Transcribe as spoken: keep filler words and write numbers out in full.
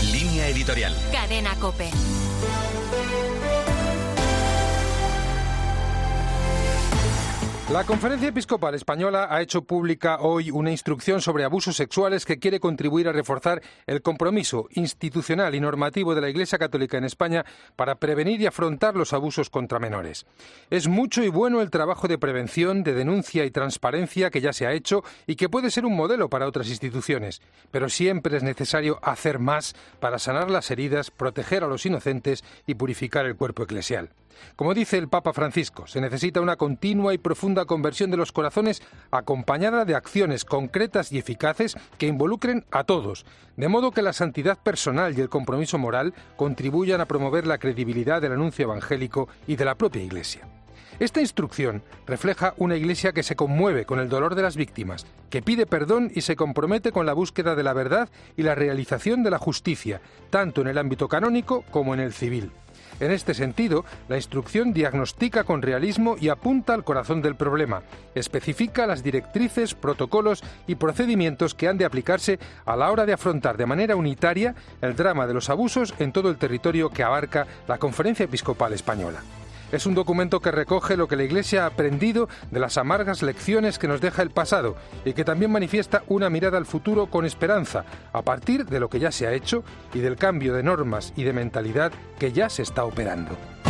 Línea editorial. Cadena COPE. La Conferencia Episcopal Española ha hecho pública hoy una instrucción sobre abusos sexuales que quiere contribuir a reforzar el compromiso institucional y normativo de la Iglesia Católica en España para prevenir y afrontar los abusos contra menores. Es mucho y bueno el trabajo de prevención, de denuncia y transparencia que ya se ha hecho y que puede ser un modelo para otras instituciones, pero siempre es necesario hacer más para sanar las heridas, proteger a los inocentes y purificar el cuerpo eclesial. Como dice el Papa Francisco, se necesita una continua y profunda conversión de los corazones acompañada de acciones concretas y eficaces que involucren a todos, de modo que la santidad personal y el compromiso moral contribuyan a promover la credibilidad del anuncio evangélico y de la propia Iglesia. Esta instrucción refleja una Iglesia que se conmueve con el dolor de las víctimas, que pide perdón y se compromete con la búsqueda de la verdad y la realización de la justicia, tanto en el ámbito canónico como en el civil. En este sentido, la instrucción diagnostica con realismo y apunta al corazón del problema. Especifica las directrices, protocolos y procedimientos que han de aplicarse a la hora de afrontar de manera unitaria el drama de los abusos en todo el territorio que abarca la Conferencia Episcopal Española. Es un documento que recoge lo que la Iglesia ha aprendido de las amargas lecciones que nos deja el pasado y que también manifiesta una mirada al futuro con esperanza, a partir de lo que ya se ha hecho y del cambio de normas y de mentalidad que ya se está operando.